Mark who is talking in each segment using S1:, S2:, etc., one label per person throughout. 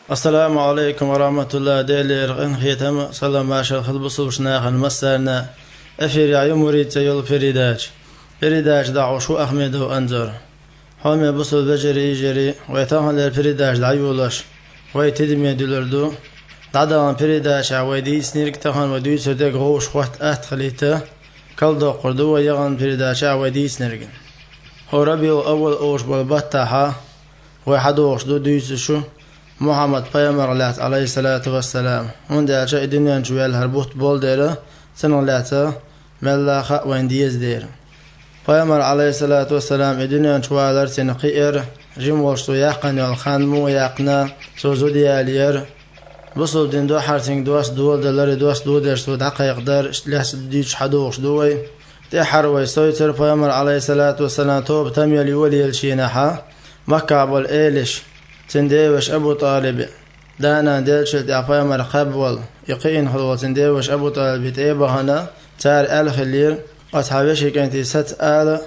S1: السلام عليكم ورحمة الله ديلير إن خيتم صلى ما شاء خلبص وشناخ المسرنا أفير يا يمريت يول فريداج دعو شو أحمد وأنزر حومي بصل بجري يجري ويتاهن للفريداج دعيولش ويتدمي دولردو دعدان فريداج ويدي سنيرك تاهن ودوي سردك غوش وقت أتخليته كل دو قردو ويغن فريداج ويدي سنيرك هو ربيع أول أوش بالبطاحة ويحدوش دو دويس شو محمد پیامبر علیه الصلاة والسلام اون درجه دنیا جوال هربوت بول داره سن لاته ملاخ و اندیز دیر پیامبر علیه الصلاة والسلام دنیا جوالر سن قیر جم وشتو یقن الخان مو یقنا سوزو دیالیر بصل دین دو حرسنگ دوست دول دلار دوست دو درس و دقیق در لحظ دیش حدوش دوی تحر و سویتر پیامبر علیه الصلاة والسلام توب تمیلی ولی الشینها مکه بول ایلش تنديوش أبو طالب دانا دلشت يعفايا مرقب وال يقين خلوة تنديوش أبو طالب تيبا هنا تار آل خلير أصحابيشي كانت ست آل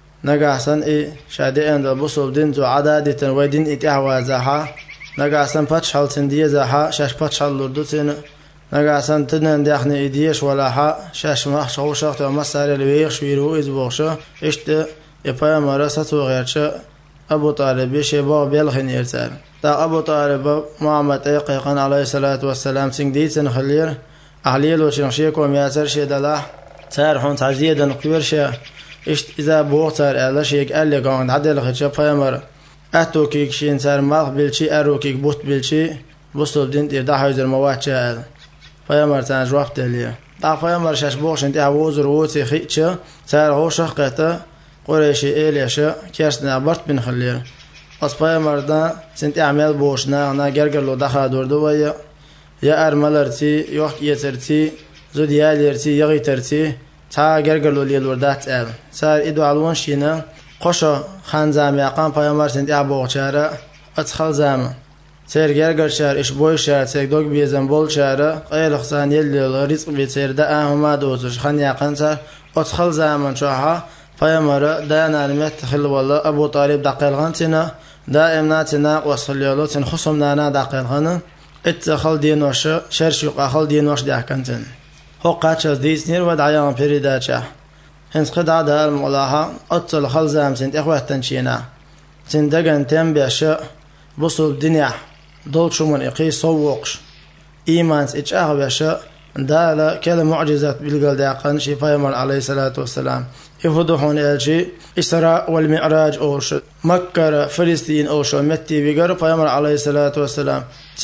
S1: نقعسن شادئين دل بصوب دينتو عدادة ويدين إتعوى زاحا نقعسن باتشحل تندية زاحا شاش باتشحل لردوتين نقعسن تدنن داخني إديش ولاحا شاش محش غوشاقت ومساري لويخ شويرو إزبوغشا إشت يبايا مرست وغيرشا أبو طالب يشبه بيلخن يرسال تا أبو طالب محمد أيقيقن عليه الصلاة والسلام سنجديد خلير أحليل وشنشيك ومياسر شيدلا سار حون تعجيدا نقيرشا إشت إذا بوغ سار ألا شيك ألي قاند عدل خدشا فيمر أتوكيك شين سار مالخ بلشي أروكيك بوت بلشي بصل دين إرداح يزر موات شاال فيمر تان جواب تليه تا فيمر شاش بوغش انت عووزر ووتي خيتشا سار هو شخقته قريشي إليشا كيرسنا برت بن خلير أصبايا مردا سنت أعمال بوشنا أنا جرجر لو دخل دوردويا يا أرملرتي يوك يترتي زودياليرتي يغيترتي تا جرجر لو ليل وردات أل صار إدو علون شينا قشة خانزام يقام بايا مر سنت أعبوغشارا أدخل زام سير جرجر شار إيش بوي شار سير دوك بيزنبول شارا قيل خسان يلي رزق بيتسير دا أهما دوتش خان يقان صار أدخل زامن شوها پیامبر دانا نمت خل والله أبو طالب دقیقاً تنا دائما تنا وصليالو تن خصم نانا دقیقاً اتخل دينوش شرشق أخل دينوش دهكنتن هو قاتشز ديسنير ودعيان بريداتشه هنس قد عدا الملاها أتصل خلزام سنت إخوة تنشينا سندقن تنبيش بصل الدنيا دول شمون إقي صوقش إيمانس إيش أخبش دالا كلا معجزات بالقل داقن شي پیامبر عليه الصلاة والسلام يفضحون الشي إسراء والمعراج أوش مكة فلسطين أوش متي بيجر پیامبر عليه الصلاة والسلام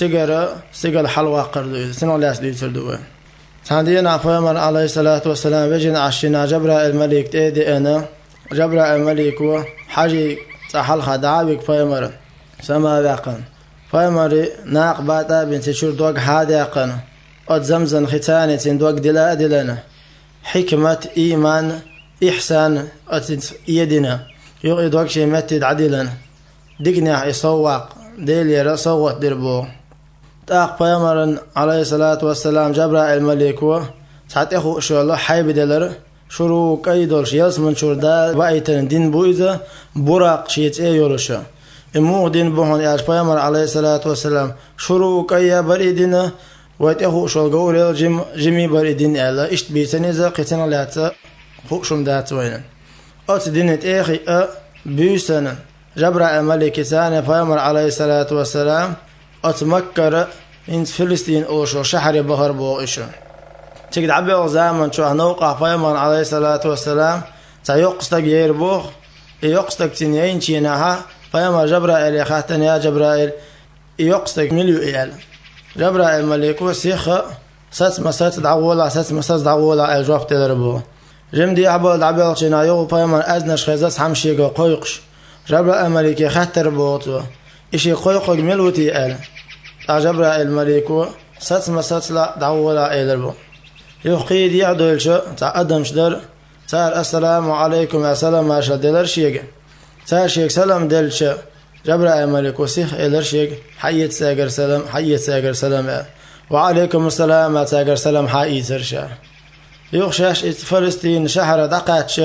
S1: سجل حلوة قردو سنة لاس ليتردو تندينا پیامبر عليه الصلاة والسلام بجن عشنا جبرائيل الملك تيدي أنا جبرائيل الملك وحاجي تحل خدعابك پیامبر سما باقن پیامبر ناق باتا بنت شور دوق حادقن قد زمزم ختانة دوق دلا دلنا حكمة إيمان إحسان يدنا يقعد شيء متد عدلا دقنا يصوق ديلي صوت دربو تاق پیامبر عليه الصلاة والسلام جبرائيل الملك و ساعت اخو شو الله حيب دلر شروع قيدولش يسمن شوردا بايتن دين بويزا براق شيت يولش امو دين بوهن ياش پیامبر عليه الصلاة والسلام شروع قيا بريدنا واتخو شو الجور جمي بريدين الا اشت بيسنيزا قتنا لاتا فوقشم دات وين أت دينت إخي بيسنا جبرائيل الملك ثاني پیامبر عليه الصلاة والسلام أتمكر إن فلسطين أوشو شحر بحر بوئشو تقد عبيو زامن شو نوقع پیامبر عليه الصلاة والسلام سيقصتك يربوخ يقصتك تنين شينها پیامبر جبرائيل يخاتن يا جبرائيل يقصتك مليو إيال جبرائيل الملك وسيخ ست مسات دعولا الجواب تدربوه جمدي عبال عبال شنايو پیامبر ازنش خزاس همشيغا قويقش جبرائيل الملك خطر بوتو إشي قويق ملوتي آل جبرائيل الملك ست مسات لا دعولا إلربو يقيد يعدو الشو تعقدم شدر صار السلام عليكم يا سلام ما شدلر شيغ صار شيخ سلام دلش جبرائيل الملك وسيخ إلر شيغ حيت ساغر سلام وعليكم السلام يا ساغر سلام حي سرشا يخشاش فلسطين شهر دقاتش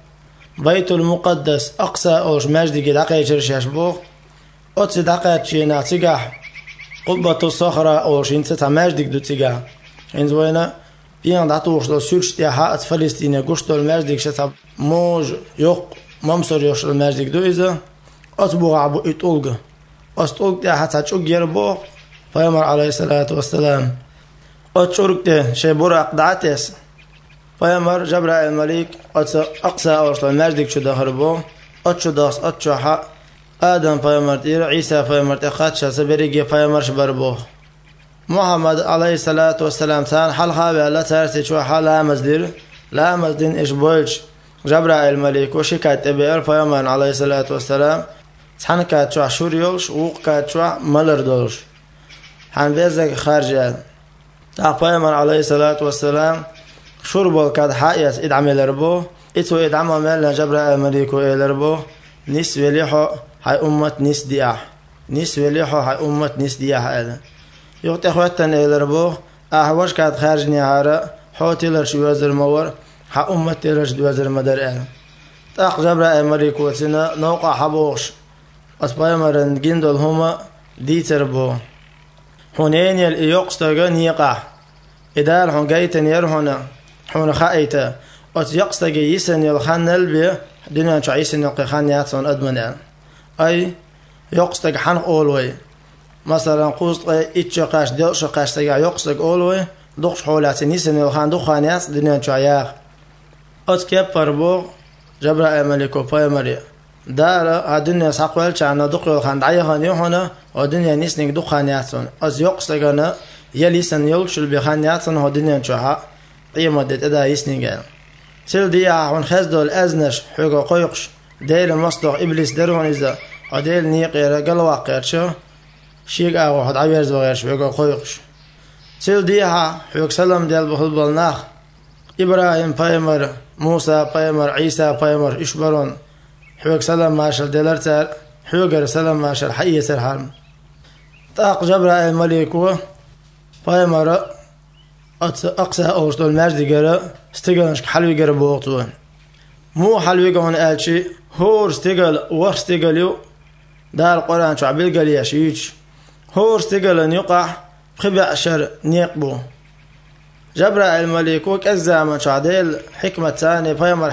S1: بيت المقدس أقصى أوش مجدي دقيت شرشاش بوخ أتس دقاتش ناتيجح قبة الصخرة أو شين تتعماش ديك دو تيجا إن زوينا بيان دعتوش دو سورش تيها فلسطين قشتو الماجديك شتا موج يوق ممسور يوش الماجديك دو إذا أتبغى عبو إتولغ أستولغ تيها تاتشوك يربوغ فيمر عليه الصلاة والسلام أتشورك تيه شي براق دعاتيس فيمر جبرائيل الملك أقصى أورش الماجديك شو دهربو أتشو داس أتشو حق آدم فيمر تير عيسى فيمر تخاتشا سبريجي فيمر شبربوغ محمد عليه الصلاة والسلام تان حال خابي الله تارسي شو حالها مزدير لا مزدين إيش بولش جبرائيل الملك وشكات تبير فيمر عليه الصلاة والسلام تحن كات شو شوريولش ووق كات شو ملردولش حن بيزك خارجال تا فيمر عليه الصلاة والسلام شربول كاد حائيس إدعم الربو إتو إدعم مالا جبرائيل الملك وإلربو نس وليحو هاي أمة نس دياح نس وليحو هاي أمة نس دياح ألا يوت إخواتن إلربو أحوش كاد خارج نهارا حوتي لرش وزر مور ها أمة لرش وزر مدر ألا تاق جبرائيل الملك وتنا نوقع حبوش أسبايمرن جندل هما ديتربو حنين يقصتغ نيقع إدال حن جيتن يرهنا حن خايتا أت يقصتغ يسن يلخان البي دنيا تعيسن يلقي خان ياتون أدمن أي يقصتغ حن أولوي مثلا قوست إتشقاش دلشقاش تجا يقصتغ أولوي دخش حولاتن يسن يلخان دخان يات دنيا تعياخ أت كبر بو جبرائيل الملك وبايمري دار الدنيا ساقوال كان دقيق خان دعيهان يهونا والدنيا نسنك دخان ياتون از يقصتغنا يليسن يلشل بخان ياتون والدنيا تشوها قيمة دا يسنيغان سيل ديا عن خزدو الازنش حقا قيقش ديل مصدق ابليس درون إذا وديل نيقير قلوا قيرشو شيق آغو حد عويرز وغيرش حقا قيقش سيل ديا حق سلام ديال بخل بالناخ إبراهيم بايمر موسى بايمر عيسى بايمر إشبرون حوك سلام ماشل دلرتال حوك سلام ماشل حي سرحان طاق جبرائيل الملك بايمر أقصى أوش دول مجد جرا استقلنش حلوي جرا بوقتو مو حلوي جون ألشي هور استقل واستقليو دار القرآن شعبيل قال يشيش هور استقل يقع خبع شر نيقبو جبرائيل الملك وكالزامن شعديل حكمة ثانية بايمر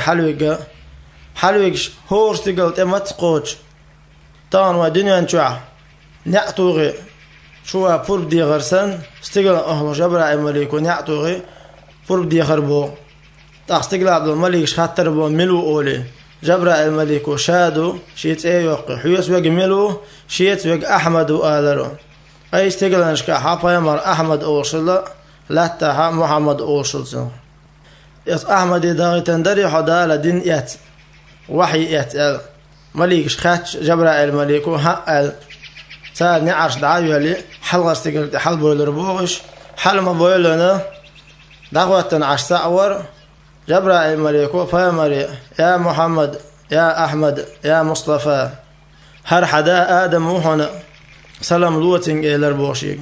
S1: حلويش هور استقل تمتقوش طان ودنيا نشوع نعطوغي شو فرب دي غرسن استقل أهل جبرائيل الملك ونعطوغي فرب دي غربو تاستقل عبد الملك خاطر بو ملو أولي جبرائيل الملك وشادو شيت ايوقي حيوس وق ملو شيت وق أحمد وآلرو أي استقل نشكا حابا يمر أحمد أوصل لا تها محمد أوصل يس أحمد داغي تندري حدا دين يات وحي يات ملك خاتش جبرائيل الملك وهقل سال نعرش دعاوي لي حلقة استقلت حل بويل ربوغش حل ما بويلنا دعوة عش سعور جبرائيل الملك وفامري يا محمد يا أحمد يا مصطفى هر حدا آدم وحنا سلام لوتنج إلى ربوشيك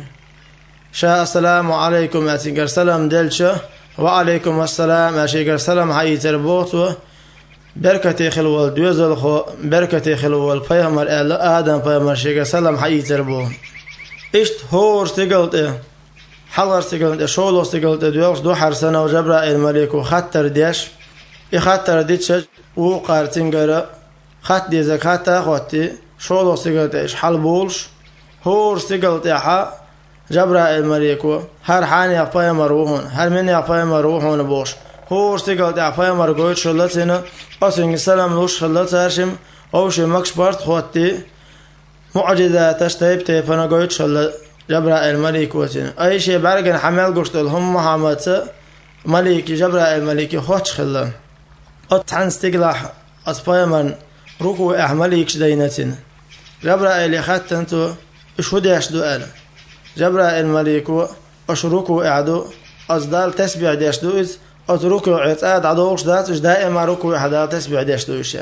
S1: شاء السلام عليكم أتنجر سلام دلشة وعليكم السلام أشيكر سلام حي تربوتو بركة خلوال دوزل خو بركة خلوال فيهمر آدم فيهمر شيكر سلام حي تربو إشت هور استقلت حلر استقلت شولو استقلت دوغش دو حرسنة وجبرائيل الملك وخطر ديش يخطر ديش وقار تنجر خط دي زكاة خوتي شولو استقلت إش حل بولش هور استقلت يحا جبرائيل الملك هر حاني أقفايا مروحون هر مني أقفايا مروحون بوش هور استقلت أقفايا مرقويت شلتنا أسنج سلام لوش شلت هرشم أوش مكش بارت خوتي معجزة تشتيب تيفنا قويت شلت جبرائيل الملك وتنا أي شيء برجن حمل قشتل هم محمد ملك جبرائيل الملك خوش خلا أتحن استقلح أسفايا من ركو أحمليك شدينتنا جبرائيل خدت أنتو إشهديش دؤال جبرائيل الملك أشركوا أعدو أصدال تسبيع ديش دوئز أتركوا عتاد عدوش داتش دائما ركوا أحدال تسبيع ديش دوئش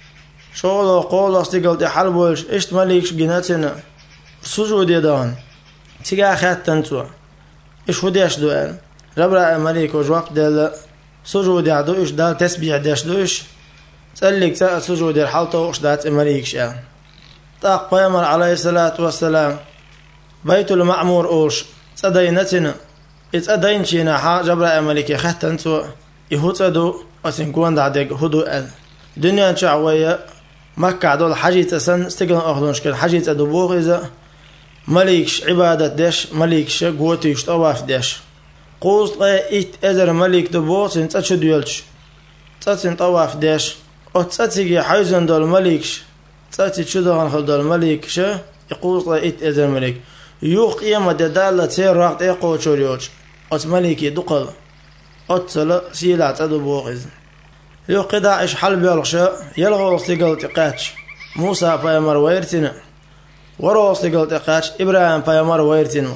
S1: شغل قول استقلت حلبوش إشت مليكش جناتنا سجود يدان تيجا خدت أنتو إشهديش دؤال جبرائيل الملك وجواب دل سجود يعدو إش دال تسبيع ديش دوئش تسألك تأت سجود الحلطة وش دات المليكش طاق بيمر عليه الصلاة والسلام بيت المعمور أوش صدينتنا إتصدين شينا حا جبرائيل ملك يختنتو يهوتدو أسنكون دعدك هدو دنيا شعوية مكة عدول حاجة سن استقلن أخذونش كل حاجة أدو بوغيزة مليكش عبادة ديش مليكش قوتيش طواف ديش قوست إيت إزر مليك دبو سن تتشو ديولش تتسن طواف ديش أو تتسيجي حيزن دول مليكش تتسي تشدوغن خل دول مليكش يقوست إيت إزر مليك يوق إيما دالة تير راقت إيقو تشوريوش أت مليكي دقل أتسل سيلة تدو بوغيز يوق داعش حلب يلغش يلغو استيقل تقاتش موسى بايمر ويرتنا ورو استيقل تقاتش إبراهيم بايمر ويرتنا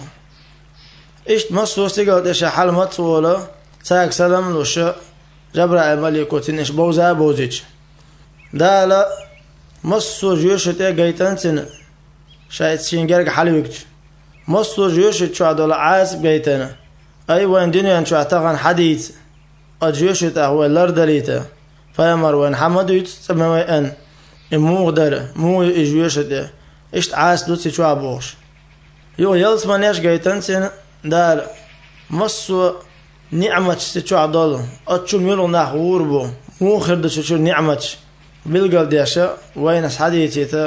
S1: إشت مصو استيقل تشا حل مطولة ساق سلام لوش جبرائيل ملكو تنش بوزا بوزيش دالة مصو جيوشت إيقايتن تن شايت سينجرق حلوكش مصو جيوشت شو عدول عاس بيتنا أيوة دنيا شو اعتقن حديث أجيوشت أهو الأردليته فيمر وين حمدوت سموي أن مو قدر مو إجيوشت إشت عاس دوتي شو عبوش يو يلس منيش جيتن سن دار مصو نعمة شو عدول أتشو ميلو نحور بو مو خرد شو نعمة بالقل ديشة وين حديثيته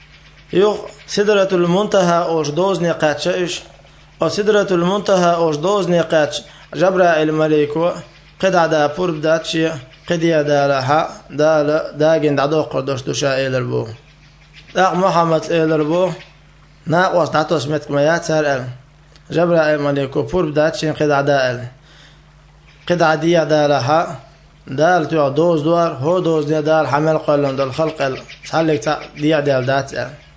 S1: يو سدرة المنتهى أوش دوز نقاتش إيش أو سدرة المنتهى أوش دوز نقاتش جبرائيل ملكو قد عدا بورب داتشي قد يدا لها داقين دعدو قردوش دوشا إيلربو داق محمد إيلربو ناقوص دعتوس متكميات سار جبرائيل ملكو بورب داتشي قد عدا قد عدي يدا لها دال تو دوز دوار هو دوز دال حمل قلن دال خلق سالك دي دال دات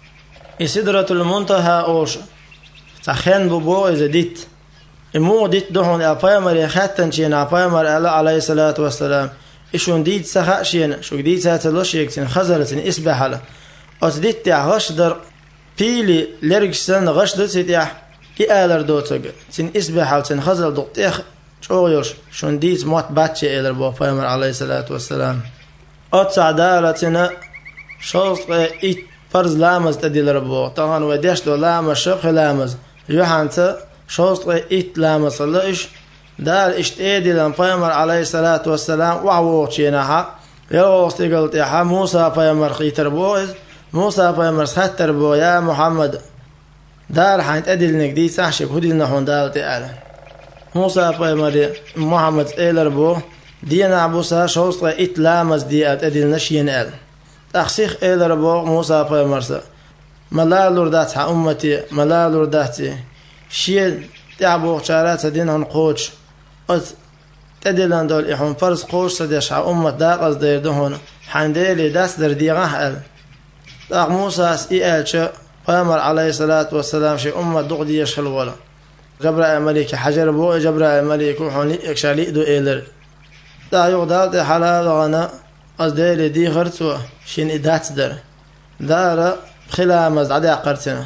S1: سدرة المنتهى أوش تخين ببو إذا ديت إمو ديت دهون أبايمر يختن شين أبايمر عليه الصلاة والسلام إشون ديت سخاء شين شو ديت ساتلوش يكتن خزرتن إسبح له أتديت تع غشدر بيلي لرجسن غشدر تيح إيالر دوتج تن إسبح تن خزر دوتيخ شويش شون ديت موت باتشي إلر بو أبايمر عليه الصلاة والسلام أتصعدالتنا شوط إيت فرز لامز تديل ربو طبعا وديش دو لامز شبخ لامز يوحانتا شوط إيت لامز الليش دار إشت إيدي لنبايمر عليه الصلاة والسلام وعووط شيناها يلوغ استيقلت إيحا موسى بايمر خيتر بوز موسى بايمر سخطر بو يا محمد دار حانت أدل نقدي سحشك هدي لنحون دالتي أعلى موسى بايمر محمد إيلر بو دينا عبوسا شوط إيت لامز دي أدل نشين أعلى أخسيخ إلى ربو موسى بايمرسا ملالور دات أمتي ملالور داتي شيء تعبو شارات دينهم قوش تدلن دول إحون فرز قوش سديش أمت داقز دير دهون حنديلي داس در ديغه داق موسى إيالش بايمر عليه الصلاة والسلام شي أمت دقدي يشخل ولا جبرائيل ملك حجر بو جبرائيل ملك وحون يكشالي دو إيلر دا يغدال حلال غنا أصدقائي دي غرتوا شين إدات دار خلامز عدا قرتنا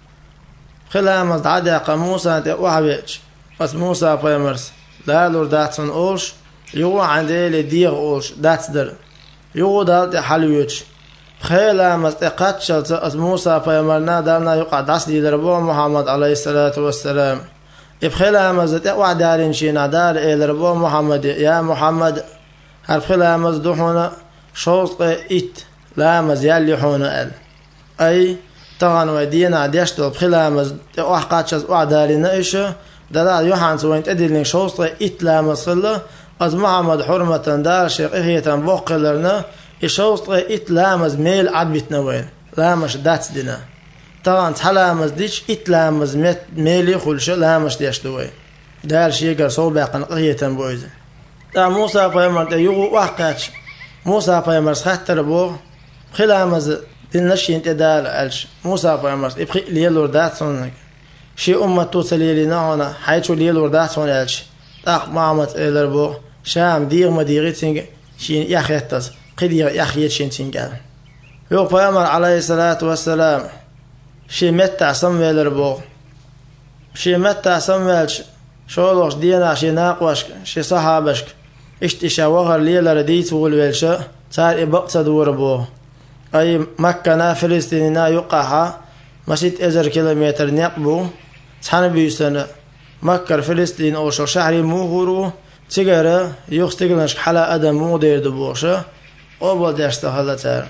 S1: خلامز عدا قموسا وحبيتش بس موسى بايمرس لا لور داتسون أوش يو عندي لديغ أوش دات يو دالت حلويتش خلامز تقاتشلت أس موسى بايمرنا دارنا يقع داسلي دربو محمد عليه الصلاة والسلام إبخلامز تقوى دارين شينا دار إلربو محمد يا محمد هالخلامز دحونا شوط إيت لامز يالي حونا أي طبعا ودينا ديشتو بخلامز وحقاتشز وعدالينا إيش دلال يوحانس وين تدلني شوط إيت لامز خلا أز محمد حرمة دار شيقية بوقلرنا شوط إيت لامز ميل عدبتنا وين لامش دات دينا طبعا تحلامز ديش إيت لامز ميلي خلش لامش ديشتو وين دار شيقر صوباقا قية بويزة تا موسى بايمر يغو وحقاتش موسى بايمر خطر بو خلامز دلنش ينتدال ألش موسى بايمر إبخي ليلور داتسونك شي أمة توصلي لنا هنا حيث ليلور داتسون ألش تاق معمت إلر بو شام ديغ مديغيتين شين يخيتس قدير يخيت شين تنقال يو بايمر عليه الصلاة والسلام شي متع سمويلر بو شي متع سمويلش شولوش دينا شي ناقوشك شي صحابشك اشتشا وغر ليلة رديت والويلشة صار إبقت دور بو أي مكة فلسطيننا يقعها مسيت 1000 كيلومتر نقبو تحن بيسنة مكر فلسطين أوشل شهري موغورو تيجرة يختقلنش حلا أدم مودير دبوشة قبل داشتغلتها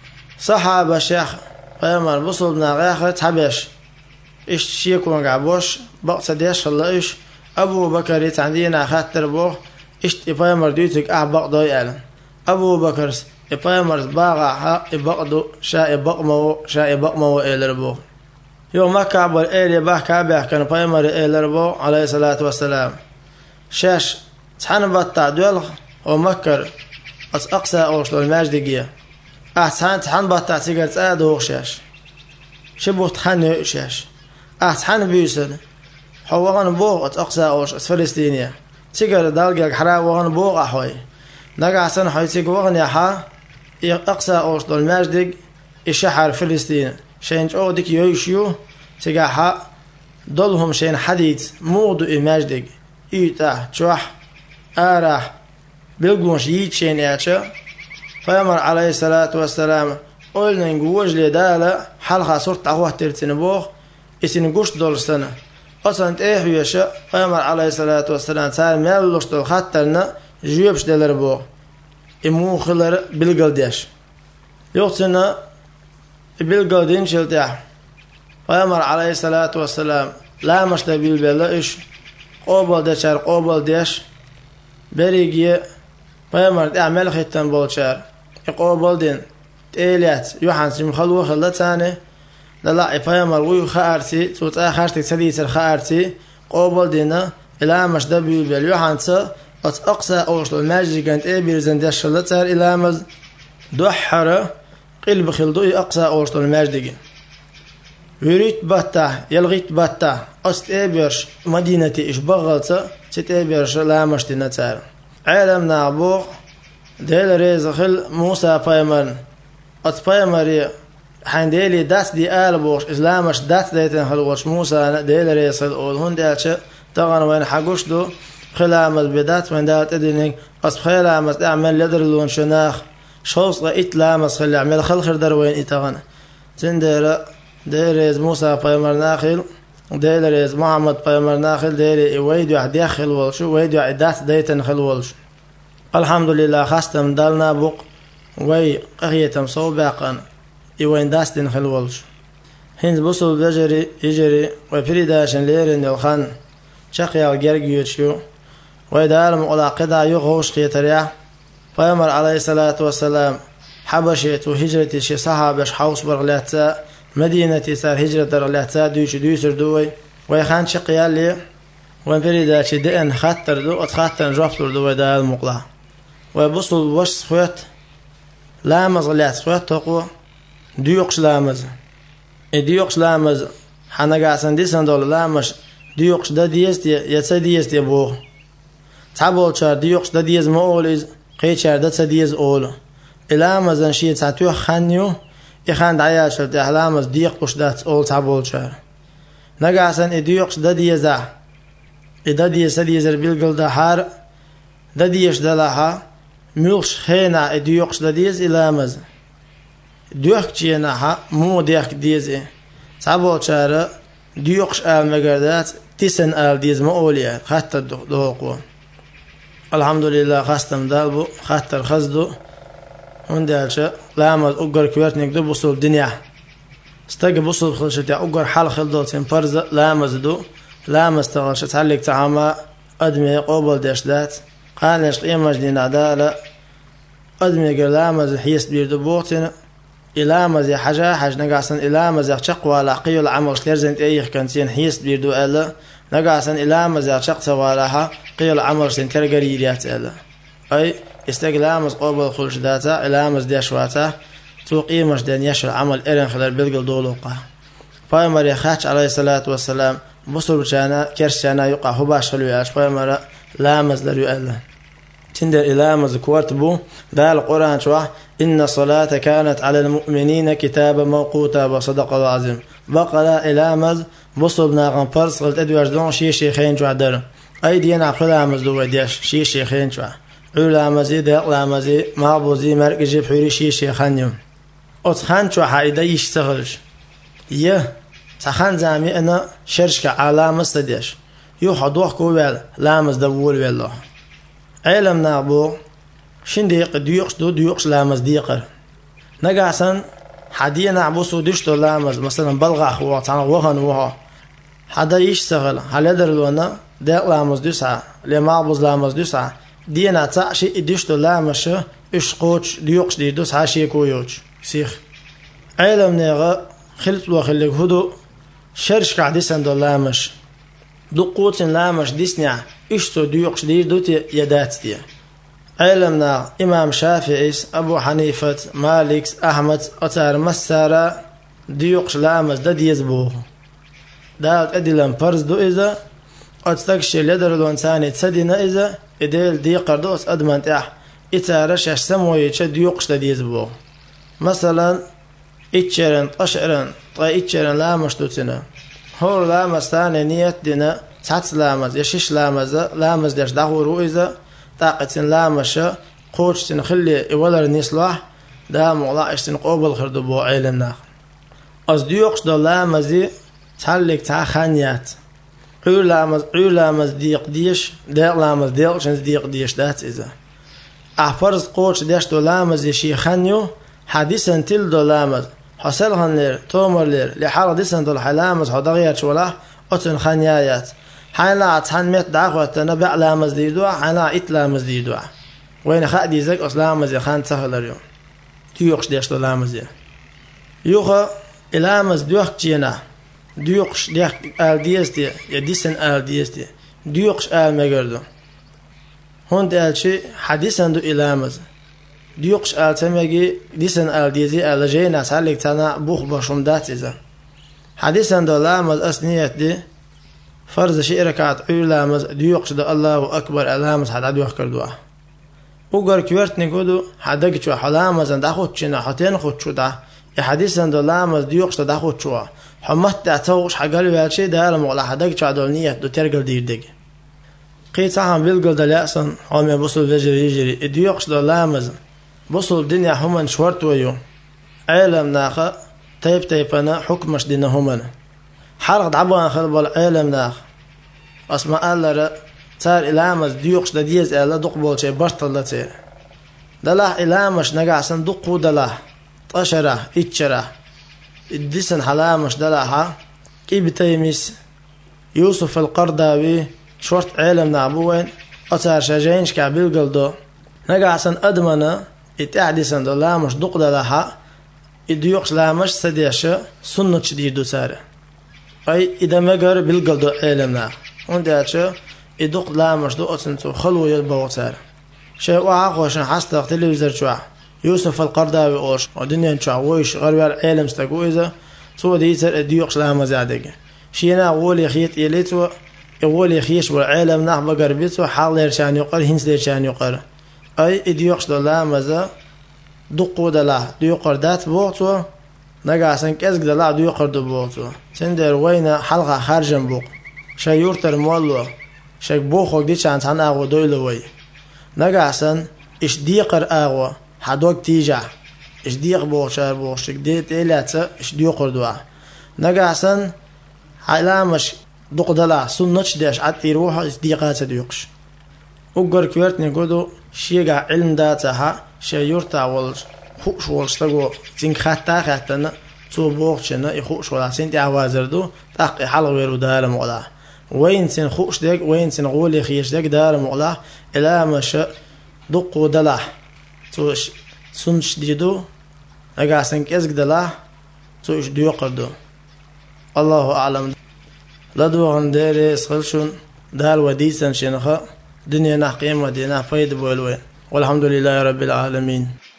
S1: صحابة الشيخ قيمر بصل بنا غاخر تحبش إيش شيكون قعبوش بقصة ديش الله إيش أبو بكر يتعندينا خاطر بوه إيش إبايمر ديوتك أحبق ضوي أعلن أبو بكر إبايمر باغا إبقدو شا إبقمو إلربو يوم ما كعبر إيلي باه كعبه كان إبايمر إلربو عليه الصلاة والسلام شاش تحن بطع دول ومكر أقصى أوشلو الماجدقية تحن بطع سيقرت آدو شاش شبو تحن شاش تحن بيسن حوغن بوغ أقصى أوش فلسطينية تيجر دالجك حرا وغن بوغ أحوي نقع سن حوي تيجر وغن يحا أقصى أوش دول ماجدق الشحر فلسطين شين أودك يوشيو تيجر حا دولهم شين حديث موضو ماجدق إيتا تشوح آراح بلقونش ييت شين ياتشا فيمر عليه الصلاة والسلام قلنا نقوج لدالة حلقة صورت عوه ترتنبوغ إسن قوش دول سنة أصلا إيه يشاء فيمر عليه الصلاة والسلام سال مالوش دول خطرنا جيبش دلر بوغ إمو خلر بالقلديش يوقتنا بالقلدين شلتاح فيمر عليه الصلاة والسلام لا مش تبيل بلاش قوبل دشار قوبل ديش بريجي فيمر اعمل ختم بولشار قوبل دين تيلات يوحنس مخلو خلتاني لا فيمر ويو خارتي توت اخرتك سديس الخارتي قوبل دينا الى مش دبيل بل يوحنس اقصى اوشل الماجي كانت بيرزن داش خلتار الى مز دحر قلب خلدو اقصى اوشل الماجي وريت باتا يلغيت باتا أستيبرش مدينتي إيش بغلت تتيبرش لا مشتنتار عالمنا عبوغ ديل ريزخل موسى بايمن بايمري حنديلي داس دي آلبوش إسلامش داس ديتن خلوش موسى ديل ريزخل أول هون ديالش تغن وين حقوش دو خلامز بدات من دات إدينيك خلامز أعمل لدرلون شناخ شوص إتلامز خلي أعمل خلخر دروين إتغن تندير ديريز موسى بايمر ناخل ديريز محمد بايمر ناخل ديري ويدو عدي خلولش ويدو عدات ديتن خلولش الحمد لله خاستم دالنا بوق وي قهيتم صوباقا وين داستن خلولش هنز بوصل بجري يجري وفريداشن ليرن الخان شقيا الجرجيوشيو ويدالم ولا قدا يغوش قيتريا بايمر عليه الصلاة والسلام حبشت وهجرتي شي صحابش حوص برغلاتا مدينة صار هجرة درلاتها دويسر دوي ويخان شقيال لي وين فريدا شدئن خطر دو اتخطر جفتر دوي دا المقلع ويبصل وش صفوت لامز غلات صفوت تقوى ديوقش لامز ديوقش لامز حانا قاسن ديسن دول لامش ديوقش دا ديست يتسا ديست يبوغ تعبول شار ديوقش دا ديز مؤوليز قيتشار دا تسا ديز أولو إلامزن شيء تساتيو خانيو إخان عياش الأحلامز ديقش دات أول تعبول شار نقاسن إديقش دا ديزا إدا ديزا ديزر بالقل دا حار دا ديش دلاها ميلش خينا إديقش دا ديز إلامز ديوك جيناها مو ديك ديزي تعبول شار ديقش آل مقردات تسن آل ديز مؤوليات خاطر دوقو الحمد لله خاستم دالبو خاطر خزدو وندالش لامز أقر كويرت نقدر بوصل دنيا استجى بوصل خلشتي أقر حال خلدول تنفرز لامز دو لامز تغلش تعلق تعامى أدمي قبل داشدات قالش قيمة جديد عدالة أدمي قال لامز حيس بيردو بوتنا إلامز يا حاج نقاسن إلامز يا شقوى لاقي العمل شلرزنت أيه كانتين حيس بيردو ألا نقاسن إلامز يا شق سوالها قيل العمل سنترجريات ألا أي استقلامز قبل خلش داتا إلامز ديشواتا توقيمش دين يشر عمل إرن خلال بلقل دولوقا بايمر يخاتش عليه الصلاة والسلام بصر بشانا كرشانا يقع هباش خلوياش بايمر لامز لريو ألا تندر إلامز كوارتبو ذا القرآن شوح إن الصلاة كانت على المؤمنين كتابا موقوتا وصدق العظيم بقى إلامز بصر بناغن فرس غلت أدواج دون شيخين شوح در أي دينا إلامز دو وديش شيخين شوح علامزي دقلامزي معبوزي مركجي بحوري شيخين يوم أتخان شوح إذا يشتغلش سخن زامي أنا شرشك علامة استديش يوحدوح كويل لامز دول ويله علم نابو شنديق ديوقش لامز ديقر نقاسن حدي نعبو سودشتو لامز مثلا بلغ أخوات عن وهن وها حدا يشتغل هل لنا ديق لامز ديسعة لمعبوز لامز ديسعة دينا تعشي ديشتو لامش إش قوش ديوقش دي دوس عاشي كويوش سيخ علم نيغا خلط وخلق هدو شرش قعديسن دو لامش دو قوتن لامش ديسنع إشتو ديوقش دي دوتي يدات دي علمنا إمام شافعي أبو حنيفة مالك أحمد أتار مسارة ديوقش لامز دا ديزبوه داوت أدلن فرز دو إذا أتستكشي لدر الوانساني تسدينا إذا إديل دي قردوس أدمان تاح إتارش يشسموي ديوقش دا ديزبوه مثلا إتشرن أشعرن طي إتشرن لامش دوتنا هور لامز ثاني نيت دينا تحت لامز يشيش لامز ديش داخورو إذا طاقتين لامش قوتين خلي إولر نيسلاح دا مغلاقشتين قوبل خردبو علمنا أز ديوقش دا لامزي تحلق تا خانيات عولامز ديق ديش ديق لامز ديقشنز ديق ديش دات إذا أحفرز قوتش ديش دو لامز يشي خانيو حديثا تل دو لامز حسلهن لير تومر لير لحال ديسن دو الحلامز حدغيات شولا أتن خانيايات حالا تحن ميت داخوة تنبع لامز ديدوع حالا إت لامز ديدوع وين خادي زك أص لامز يخان سهل اليوم ديوقش ديش دو لامز يوخا لامز ديوخ جينا ديوقش ديخ آل ديستي يديسن آل ديستي ديوقش آل مقردو هون ديال شي حديثا دو إلامز ديوقش آل تمجي ديسن آل ديزي آل جينا سالك تانا بوخ باشم دات إذا حديثا دو لامز أسنيت دي فرز شيء ركعت لامز ديوقش دو الله أكبر لامز حد عدوح كردوه وقر كيورت نقولو حدق شو حلامز عند أخوت شنا حتين خود شو ده حديثا دو لامز ديوقش ده أخوت شو حمت تعتوش حقالي بالشيء ده لما ولا حدق شو عدول نية دو ترجل ديردق قيت عم بيلقل ده لأسن هم يبصل يجري ديوقش دو لامز بصل الدنيا هم شورت ويو علم ناخا تيب أنا حكمش دينا همنا حرق دعبان خلب العالم ناخ اسمع الله صار إلامز ديوقش دا ديز إلا دقبول شي برطل لتي دلاح إلامش نقعسن دقو دلاح طشره إتشره الدسن حلامش دلاحا إبتيميس يوسف القرداوي شورت عالم نعبوين أتار شاجينش كعبيل قلدو نقعسن أدمنا إتعدسن دلامش دق دلاحا إديوقش لامش سديش سنة شديدو ساره أي إذا ما قر بالقلد علمنا ونداتش يدق لامش دو أتنتو خلو يلبو تار شيء وعاقوشن حسلق تلفزر شوع يوسف القرداوي أوش ودنيا شوع ويش غربي العالم استقو إذا سو ديتر ديوقش لامز زادق شينا أولي خيط إليتو أولي خيش والعالم نحب قربيتو حال يرشان يقر هنس يرشان يقر أي ديوقش دو لامز دقو دلا ديوقر دات بوتو نقاسن كزق دلا دو يقردو بوتو سندر وين حلقة خارجن بوق شي يورتر مولو شي بوخوك دي چان تان اغو دويلو وي نقاسن اش ديقر اغو حدوك تيجع اش ديق بوشار بوشك دي تيلاتsa اش ديقردو نقاسن علامش دوق دلا سنش ديش عطي روحه اش ديقات ديقش وقر كويرت نقودو شيقا علم داتها شي يورتا والش خوش والشتاقو تين خاتنا تو بوخشنا يخوش ولا سنتي عوازردو تاقي حلق ويرو دار مغلا وين سن خوش ديك وين سن غولي خيش ديك دار مغلا إلا مش دقو دلاح توش سنش ديدو أقع سنك إزق دلاح توش ديوقردو الله أعلم لدو غنديري سخلشون دار وديسن شنخا دنيا نحقيم ودينا فايد بولوين والحمد لله رب العالمين.